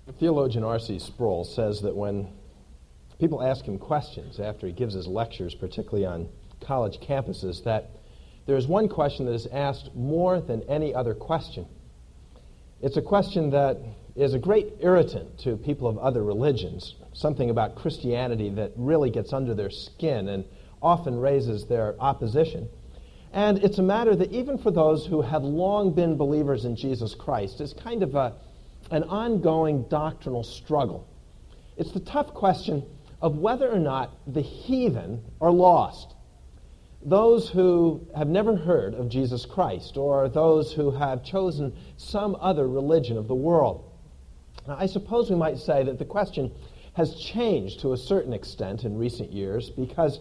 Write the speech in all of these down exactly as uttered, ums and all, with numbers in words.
Theologian R C Sproul says that when people ask him questions after he gives his lectures, particularly on college campuses, that there is one question that is asked more than any other question. It's a question that is a great irritant to people of other religions, something about Christianity that really gets under their skin and often raises their opposition. And it's a matter that even for those who have long been believers in Jesus Christ is kind of a, an ongoing doctrinal struggle. It's the tough question of whether or not the heathen are lost. Those who have never heard of Jesus Christ, or those who have chosen some other religion of the world. Now, I suppose we might say that the question has changed to a certain extent in recent years, because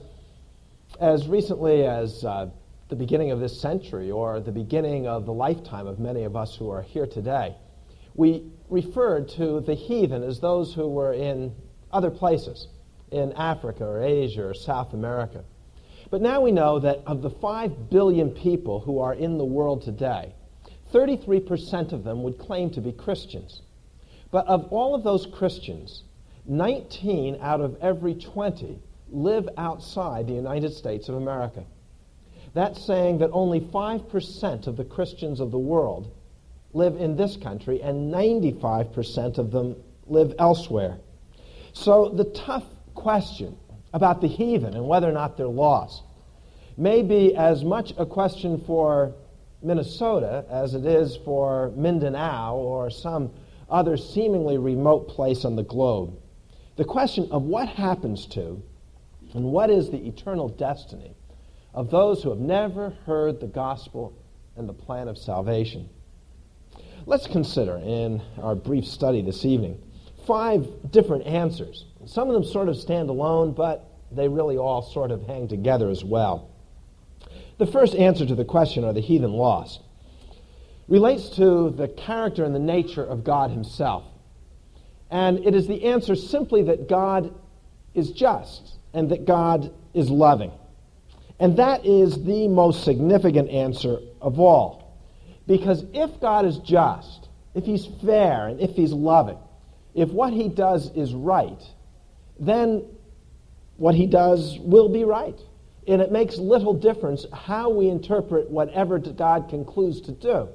as recently as uh, the beginning of this century, or the beginning of the lifetime of many of us who are here today, we referred to the heathen as those who were in other places, in Africa or Asia or South America. But now we know that of the five billion people who are in the world today, thirty-three percent of them would claim to be Christians. But of all of those Christians, nineteen out of every twenty live outside the United States of America. That's saying that only five percent of the Christians of the world live in this country, and ninety-five percent of them live elsewhere. So the tough question about the heathen and whether or not they're lost may be as much a question for Minnesota as it is for Mindanao or some other seemingly remote place on the globe. The question of what happens to and what is the eternal destiny of those who have never heard the gospel and the plan of salvation. Let's consider in our brief study this evening five different answers. Some of them sort of stand alone, but they really all sort of hang together as well. The first answer to the question, are the heathen lost, relates to the character and the nature of God himself. And it is the answer simply that God is just and that God is loving. And that is the most significant answer of all. Because if God is just, if he's fair, and if he's loving, if what he does is right, then what he does will be right. And it makes little difference how we interpret whatever God concludes to do.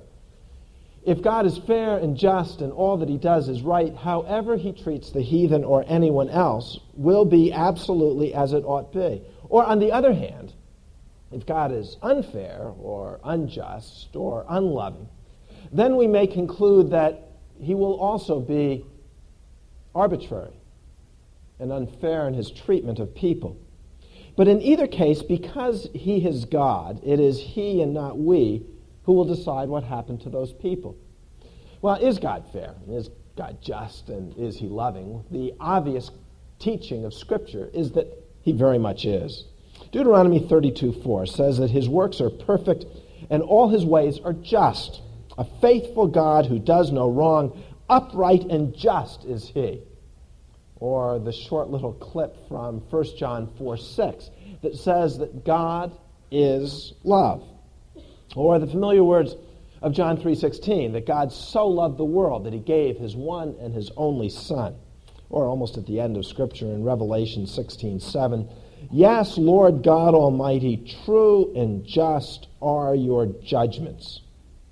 If God is fair and just and all that he does is right, however he treats the heathen or anyone else will be absolutely as it ought be. Or on the other hand, if God is unfair or unjust or unloving, then we may conclude that he will also be arbitrary and unfair in his treatment of people. But in either case, because he is God, it is he and not we who will decide what happened to those people. Well, is God fair? Is God just? And is he loving? The obvious teaching of Scripture is that he very much is. Deuteronomy thirty-two four says that his works are perfect and all his ways are just. A faithful God who does no wrong, upright and just is he. Or the short little clip from First John four six that says that God is love. Or the familiar words of John three sixteen, that God so loved the world that he gave his one and his only Son. Or almost at the end of Scripture in Revelation sixteen seven, yes, Lord God Almighty, true and just are your judgments.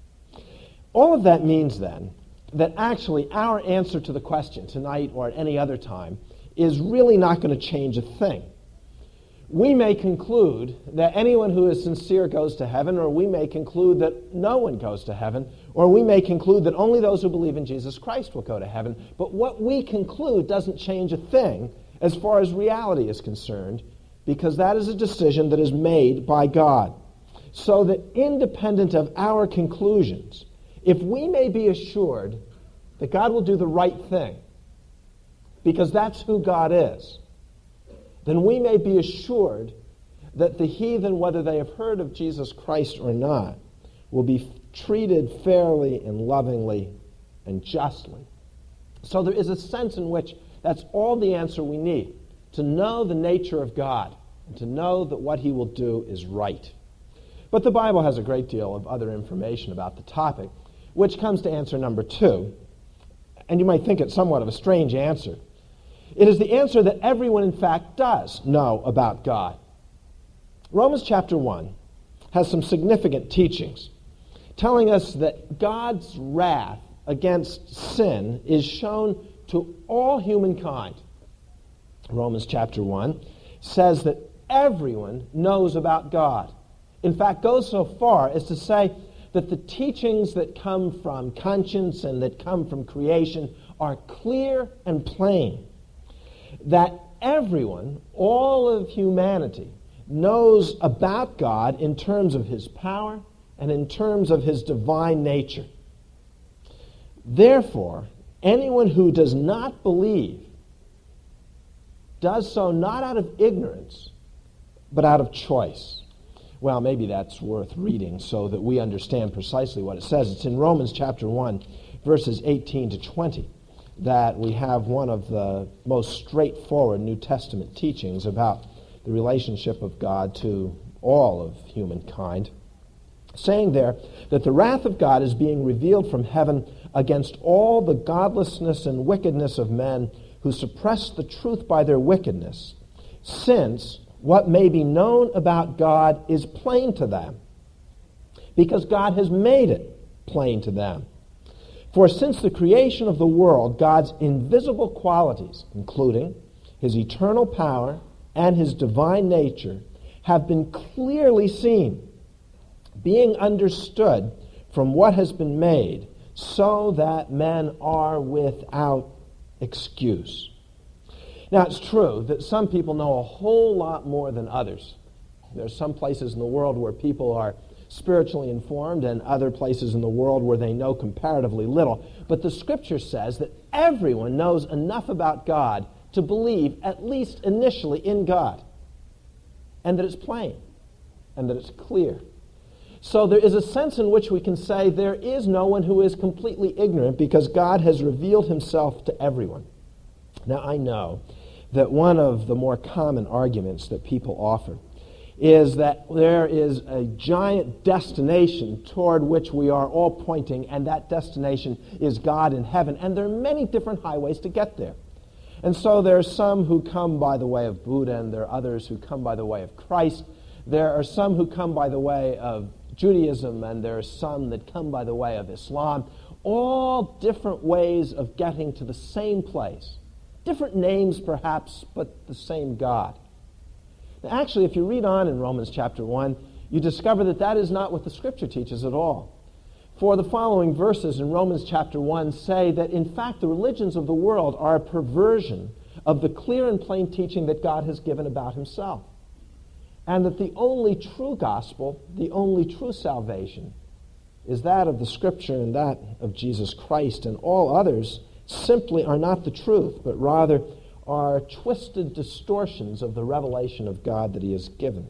All of that means then that actually our answer to the question tonight or at any other time is really not going to change a thing. We may conclude that anyone who is sincere goes to heaven, or we may conclude that no one goes to heaven, or we may conclude that only those who believe in Jesus Christ will go to heaven. But what we conclude doesn't change a thing as far as reality is concerned, because that is a decision that is made by God. So that independent of our conclusions, if we may be assured that God will do the right thing, because that's who God is, then we may be assured that the heathen, whether they have heard of Jesus Christ or not, will be treated fairly and lovingly and justly. So there is a sense in which that's all the answer we need, to know the nature of God and to know that what he will do is right. But the Bible has a great deal of other information about the topic, which comes to answer number two. And you might think it somewhat of a strange answer. It is the answer that everyone, in fact, does know about God. Romans chapter one has some significant teachings telling us that God's wrath against sin is shown to all humankind. Romans chapter one says that everyone knows about God. In fact, goes so far as to say that the teachings that come from conscience and that come from creation are clear and plain. That everyone, all of humanity, knows about God in terms of his power and in terms of his divine nature. Therefore, anyone who does not believe does so not out of ignorance, but out of choice. Well, maybe that's worth reading so that we understand precisely what it says. It's in Romans chapter one, verses eighteen to twenty, that we have one of the most straightforward New Testament teachings about the relationship of God to all of humankind, saying there that the wrath of God is being revealed from heaven against all the godlessness and wickedness of men who suppress the truth by their wickedness, since what may be known about God is plain to them, because God has made it plain to them. For since the creation of the world, God's invisible qualities, including his eternal power and his divine nature, have been clearly seen, being understood from what has been made, so that men are without excuse. Now, it's true that some people know a whole lot more than others. There's some places in the world where people are spiritually informed and other places in the world where they know comparatively little. But the Scripture says that everyone knows enough about God to believe, at least initially, in God. And that it's plain. And that it's clear. So there is a sense in which we can say there is no one who is completely ignorant because God has revealed himself to everyone. Now, I know that one of the more common arguments that people offer is that there is a giant destination toward which we are all pointing, and that destination is God in heaven. And there are many different highways to get there. And so there are some who come by the way of Buddha, and there are others who come by the way of Christ. There are some who come by the way of Judaism, and there are some that come by the way of Islam. All different ways of getting to the same place. Different names, perhaps, but the same God. Now, actually, if you read on in Romans chapter one, you discover that that is not what the Scripture teaches at all. For the following verses in Romans chapter one say that, in fact, the religions of the world are a perversion of the clear and plain teaching that God has given about himself. And that the only true gospel, the only true salvation, is that of the Scripture and that of Jesus Christ, and all others simply are not the truth, but rather are twisted distortions of the revelation of God that he has given.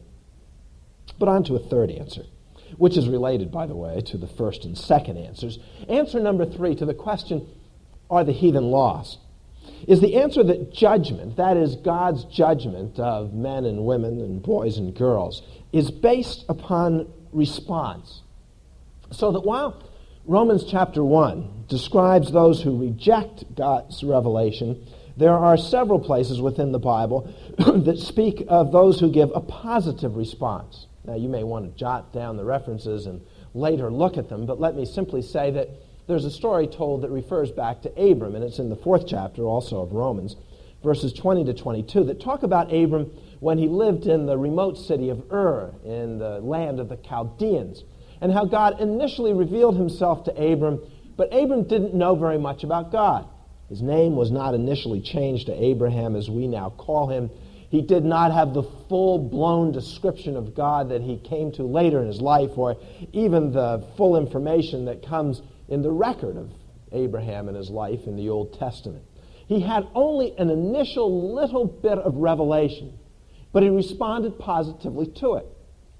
But on to a third answer, which is related, by the way, to the first and second answers. Answer number three to the question, are the heathen lost? Is the answer that judgment, that is God's judgment of men and women and boys and girls, is based upon response. So that while Romans chapter one describes those who reject God's revelation, there are several places within the Bible that speak of those who give a positive response. Now, you may want to jot down the references and later look at them, but let me simply say that there's a story told that refers back to Abram, and it's in the fourth chapter also of Romans, verses twenty to twenty-two, that talk about Abram when he lived in the remote city of Ur, in the land of the Chaldeans, and how God initially revealed himself to Abram, but Abram didn't know very much about God. His name was not initially changed to Abraham as we now call him. He did not have the full-blown description of God that he came to later in his life, or even the full information that comes in the record of Abraham and his life in the Old Testament. He had only an initial little bit of revelation, but he responded positively to it.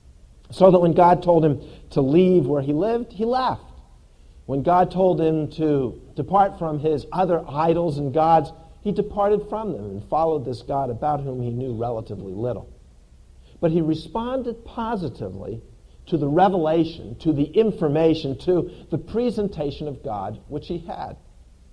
So that when God told him to leave where he lived, he left. When God told him to depart from his other idols and gods, he departed from them and followed this God about whom he knew relatively little. But he responded positively to the revelation, to the information, to the presentation of God which he had.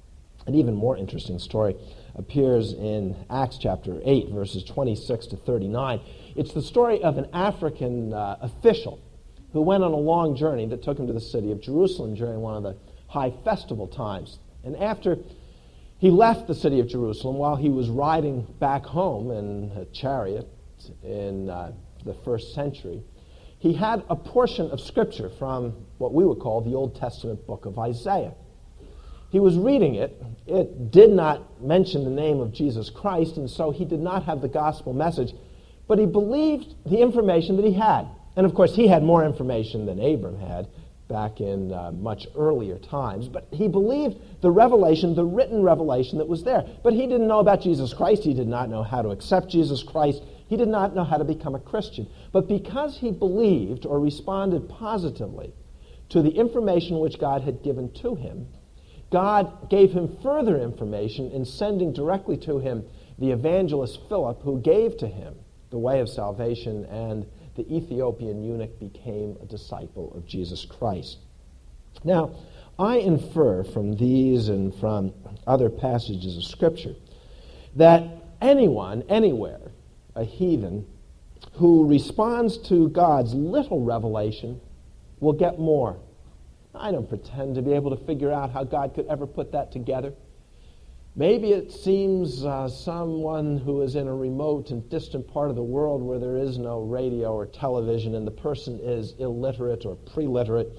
An even more interesting story appears in Acts chapter eight, verses twenty-six to thirty-nine. It's the story of an African uh, official who went on a long journey that took him to the city of Jerusalem during one of the high festival times. And after he left the city of Jerusalem, while he was riding back home in a chariot in uh, the first century, he had a portion of Scripture from what we would call the Old Testament book of Isaiah. He was reading it. It did not mention the name of Jesus Christ, and so he did not have the gospel message, but he believed the information that he had. And of course, he had more information than Abram had back in uh, much earlier times, but he believed the revelation, the written revelation that was there. But he didn't know about Jesus Christ. He did not know how to accept Jesus Christ. He did not know how to become a Christian. But because he believed or responded positively to the information which God had given to him, God gave him further information in sending directly to him the evangelist Philip, who gave to him the way of salvation, and the Ethiopian eunuch became a disciple of Jesus Christ. Now, I infer from these and from other passages of Scripture that anyone, anywhere, a heathen, who responds to God's little revelation will get more. I don't pretend to be able to figure out how God could ever put that together. Maybe it seems uh, someone who is in a remote and distant part of the world where there is no radio or television and the person is illiterate or pre-literate,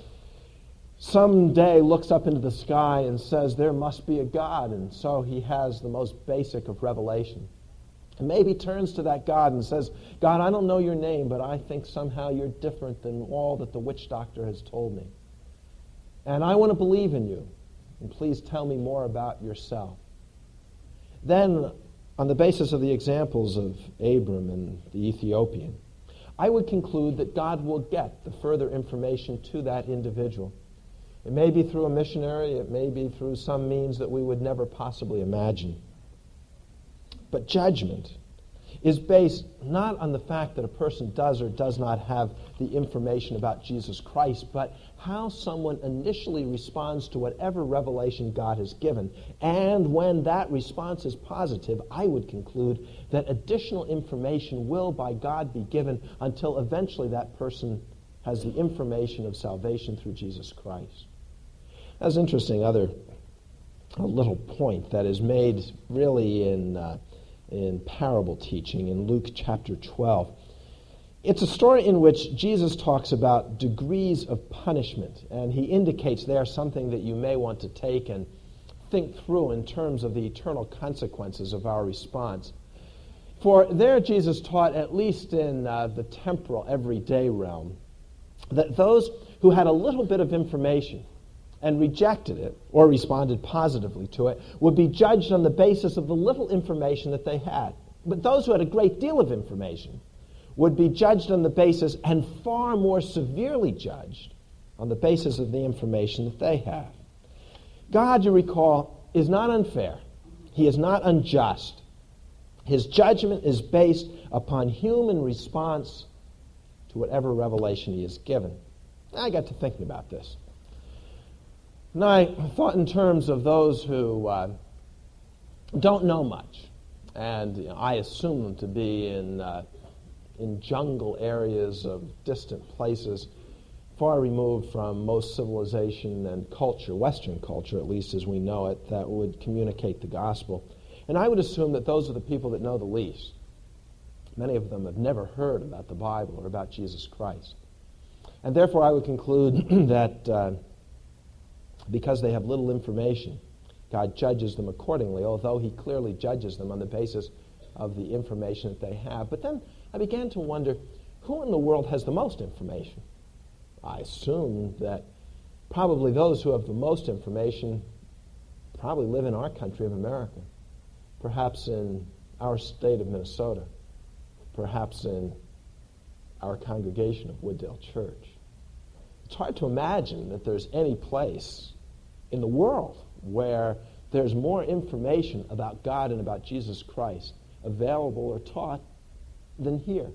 someday looks up into the sky and says, there must be a God, and so he has the most basic of revelation. And maybe turns to that God and says, God, I don't know your name, but I think somehow you're different than all that the witch doctor has told me. And I want to believe in you, and please tell me more about yourself. Then, on the basis of the examples of Abram and the Ethiopian, I would conclude that God will get the further information to that individual. It may be through a missionary, it may be through some means that we would never possibly imagine. But judgment is based not on the fact that a person does or does not have the information about Jesus Christ, but how someone initially responds to whatever revelation God has given. And when that response is positive, I would conclude that additional information will by God be given until eventually that person has the information of salvation through Jesus Christ. That's interesting. Other a little point that is made really in uh, in parable teaching in Luke chapter twelve. It's a story in which Jesus talks about degrees of punishment, and he indicates there something that you may want to take and think through in terms of the eternal consequences of our response. For there Jesus taught, at least in uh, the temporal, everyday realm, that those who had a little bit of information and rejected it or responded positively to it would be judged on the basis of the little information that they had. But those who had a great deal of information would be judged on the basis, and far more severely judged, on the basis of the information that they have. God, you recall, is not unfair. He is not unjust. His judgment is based upon human response to whatever revelation he has given. I got to thinking about this. And I thought in terms of those who uh, don't know much, and you know, I assume them to be in uh, in jungle areas of distant places, far removed from most civilization and culture, Western culture at least as we know it, that would communicate the gospel. And I would assume that those are the people that know the least. Many of them have never heard about the Bible or about Jesus Christ. And therefore I would conclude that uh, because they have little information, God judges them accordingly, although he clearly judges them on the basis of the information that they have. But then I began to wonder, who in the world has the most information? I assume that probably those who have the most information probably live in our country of America, perhaps in our state of Minnesota, perhaps in our congregation of Wooddale Church. It's hard to imagine that there's any place in the world where there's more information about God and about Jesus Christ available or taught than here.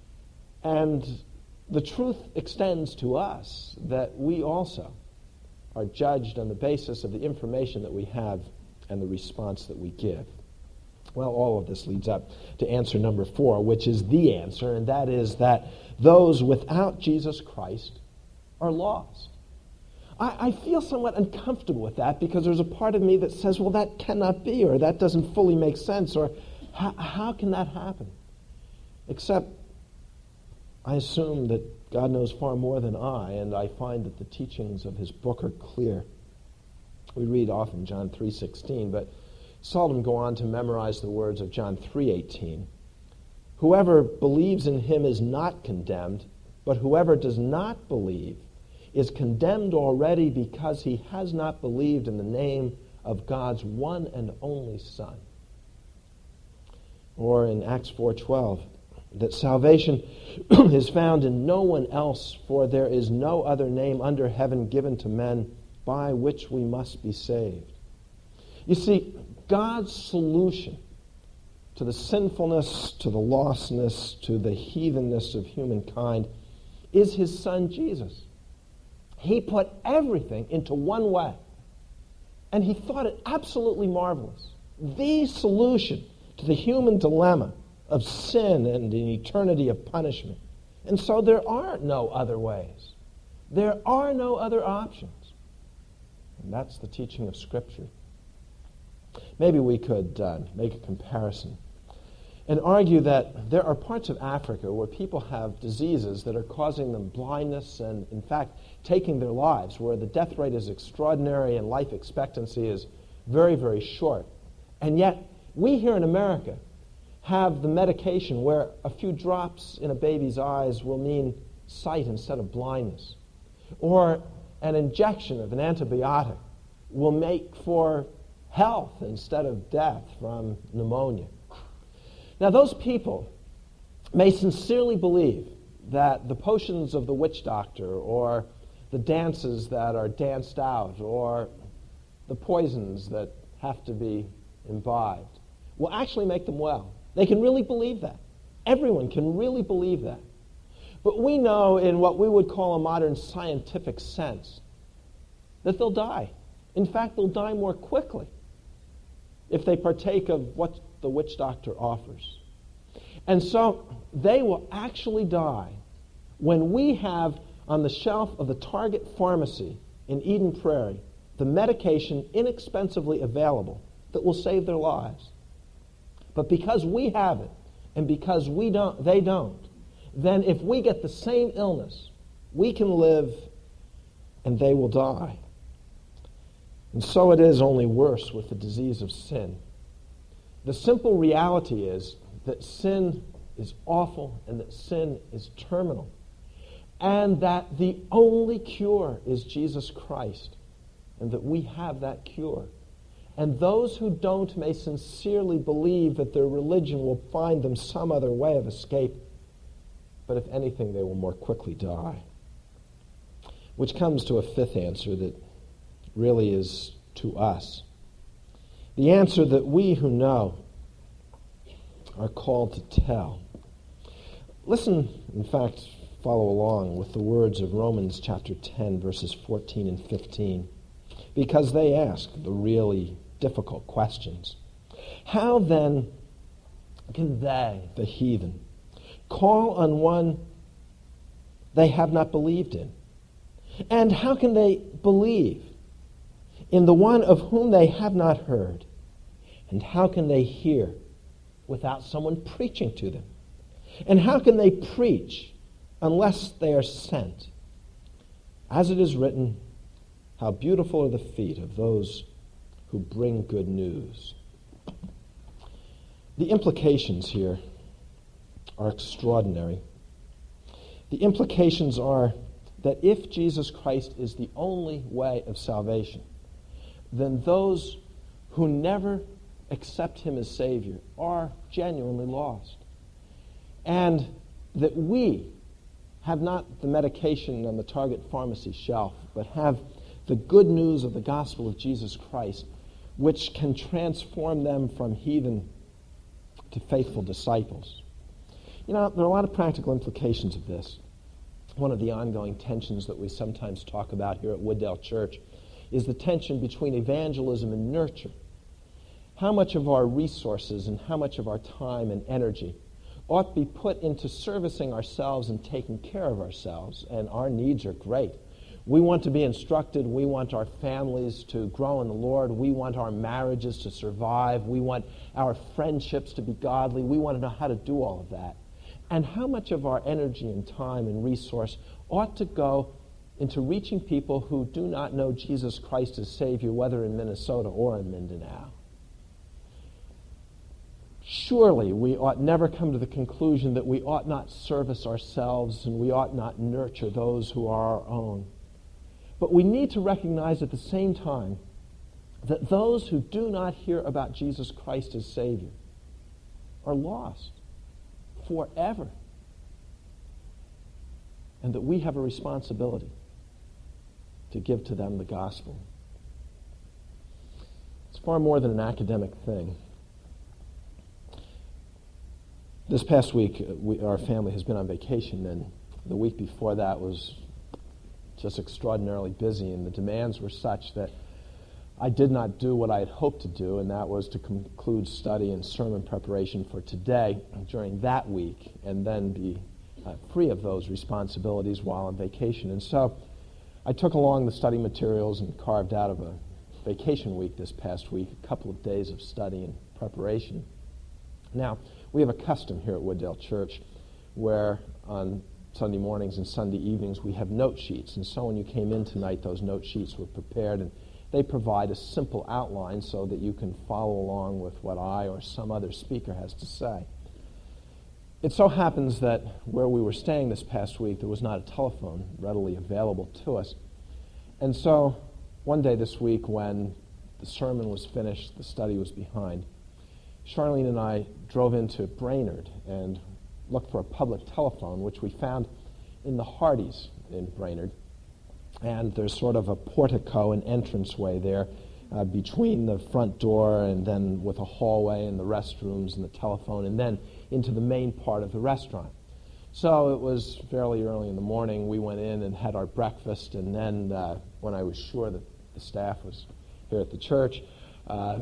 And the truth extends to us that we also are judged on the basis of the information that we have and the response that we give. Well, all of this leads up to answer number four, which is the answer, and that is that those without Jesus Christ are lost. I, I feel somewhat uncomfortable with that because there's a part of me that says, well, that cannot be, or that doesn't fully make sense, or how, how can that happen? Except I assume that God knows far more than I, and I find that the teachings of his book are clear. We read often John three sixteen, but seldom go on to memorize the words of John three eighteen. Whoever believes in him is not condemned, but whoever does not believe is condemned already because he has not believed in the name of God's one and only Son. Or in Acts four twelve, that salvation is found in no one else, for there is no other name under heaven given to men by which we must be saved. You see, God's solution to the sinfulness, to the lostness, to the heathenness of humankind is his Son Jesus. He put everything into one way, and he thought it absolutely marvelous. The solution to the human dilemma of sin and an eternity of punishment. And so there are no other ways. There are no other options. And that's the teaching of Scripture. Maybe we could uh, make a comparison and argue that there are parts of Africa where people have diseases that are causing them blindness and, in fact, taking their lives, where the death rate is extraordinary and life expectancy is very, very short. And yet, we here in America have the medication where a few drops in a baby's eyes will mean sight instead of blindness. Or an injection of an antibiotic will make for health instead of death from pneumonia. Now, those people may sincerely believe that the potions of the witch doctor, or the dances that are danced out, or the poisons that have to be imbibed will actually make them well. They can really believe that. Everyone can really believe that. But we know, in what we would call a modern scientific sense, that they'll die. In fact, they'll die more quickly if they partake of what the witch doctor offers. And so they will actually die when we have on the shelf of the Target pharmacy in Eden Prairie the medication inexpensively available that will save their lives. But because we have it, and because we don't, they don't, then if we get the same illness, we can live and they will die. And so it is, only worse with the disease of sin. The simple reality is that sin is awful and that sin is terminal, and that the only cure is Jesus Christ, and that we have that cure. And those who don't may sincerely believe that their religion will find them some other way of escape, but if anything, they will more quickly die. Which comes to a fifth answer that really is to us. The answer that we who know are called to tell. Listen, in fact, follow along with the words of Romans chapter ten, verses fourteen and fifteen, because they ask the really difficult questions. How then can they, the heathen, call on one they have not believed in? And how can they believe in the one of whom they have not heard? And how can they hear without someone preaching to them? And how can they preach unless they are sent? As it is written, how beautiful are the feet of those who bring good news. The implications here are extraordinary. The implications are that if Jesus Christ is the only way of salvation, then those who never accept him as Savior are genuinely lost. And that we have not the medication on the Target pharmacy shelf, but have the good news of the gospel of Jesus Christ, which can transform them from heathen to faithful disciples. You know, there are a lot of practical implications of this. One of the ongoing tensions that we sometimes talk about here at Wooddale Church is the tension between evangelism and nurture. How much of our resources and how much of our time and energy ought to be put into servicing ourselves and taking care of ourselves, and our needs are great. We want to be instructed. We want our families to grow in the Lord. We want our marriages to survive. We want our friendships to be godly. We want to know how to do all of that. And how much of our energy and time and resource ought to go into reaching people who do not know Jesus Christ as Savior, whether in Minnesota or in Mindanao? Surely we ought never come to the conclusion that we ought not service ourselves and we ought not nurture those who are our own. But we need to recognize at the same time that those who do not hear about Jesus Christ as Savior are lost forever. And that we have a responsibility to give to them the gospel. It's far more than an academic thing. This past week, we, our family has been on vacation, and the week before that was just extraordinarily busy, and the demands were such that I did not do what I had hoped to do, and that was to conclude study and sermon preparation for today during that week, and then be uh, free of those responsibilities while on vacation. And so I took along the study materials and carved out of a vacation week this past week a couple of days of study and preparation. Now, we have a custom here at Wooddale Church where on Sunday mornings and Sunday evenings we have note sheets. And so when you came in tonight, those note sheets were prepared, and they provide a simple outline so that you can follow along with what I or some other speaker has to say. It so happens that where we were staying this past week, there was not a telephone readily available to us. And so one day this week when the sermon was finished, the study was behind, Charlene and I drove into Brainerd and looked for a public telephone, which we found in the Hardys in Brainerd. And there's sort of a portico, an entranceway there uh, between the front door and then with a hallway and the restrooms and the telephone and then into the main part of the restaurant. So it was fairly early in the morning. We went in and had our breakfast, and then uh, when I was sure that the staff was here at the church, uh,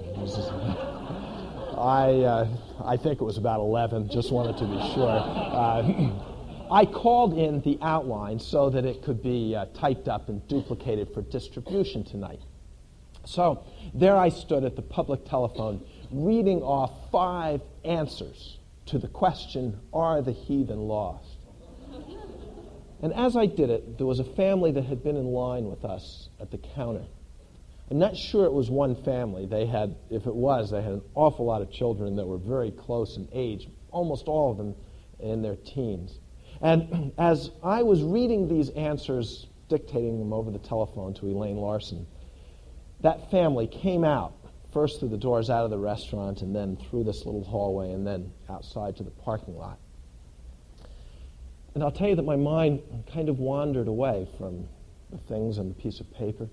I uh, I think it was about eleven, just wanted to be sure. Uh, I called in the outline so that it could be uh, typed up and duplicated for distribution tonight. So there I stood at the public telephone reading off five answers to the question, are the heathen lost? And as I did it, there was a family that had been in line with us at the counter. I'm not sure it was one family. They had, if it was, they had an awful lot of children that were very close in age, almost all of them in their teens. And as I was reading these answers, dictating them over the telephone to Elaine Larson, that family came out, first through the doors out of the restaurant, and then through this little hallway, and then outside to the parking lot. And I'll tell you that my mind kind of wandered away from the things on the piece of paper.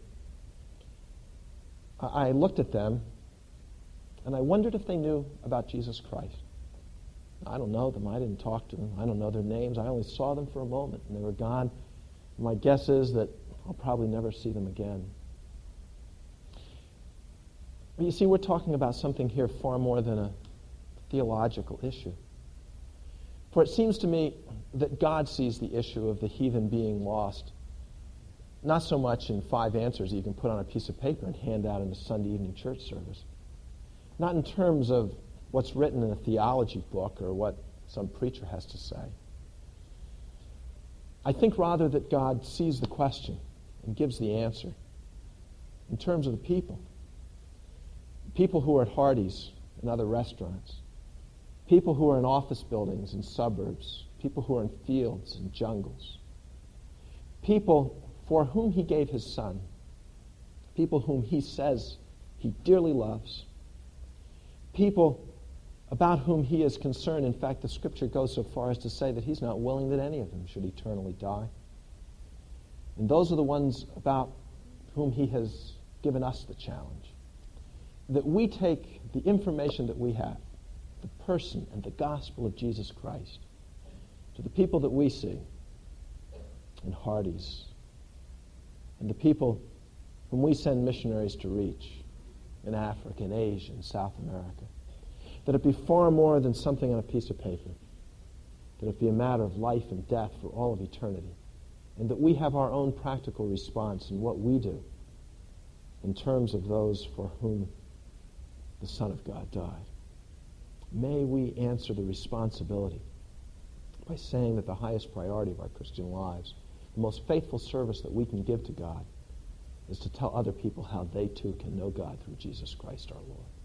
I looked at them, and I wondered if they knew about Jesus Christ. I don't know them. I didn't talk to them. I don't know their names. I only saw them for a moment, and they were gone. My guess is that I'll probably never see them again. But you see, we're talking about something here far more than a theological issue. For it seems to me that God sees the issue of the heathen being lost not so much in five answers that you can put on a piece of paper and hand out in a Sunday evening church service. Not in terms of what's written in a theology book or what some preacher has to say. I think rather that God sees the question and gives the answer in terms of the people. People who are at Hardee's and other restaurants. People who are in office buildings and suburbs. People who are in fields and jungles. People for whom he gave his son, people whom he says he dearly loves, people about whom he is concerned. In fact, the scripture goes so far as to say that he's not willing that any of them should eternally die. And those are the ones about whom he has given us the challenge, that we take the information that we have, the person and the gospel of Jesus Christ, to the people that we see in Hardee's, and the people whom we send missionaries to reach in Africa, in Asia, in South America, that it be far more than something on a piece of paper, that it be a matter of life and death for all of eternity, and that we have our own practical response in what we do in terms of those for whom the Son of God died. May we answer the responsibility by saying that the highest priority of our Christian lives, the most faithful service that we can give to God, is to tell other people how they too can know God through Jesus Christ our Lord.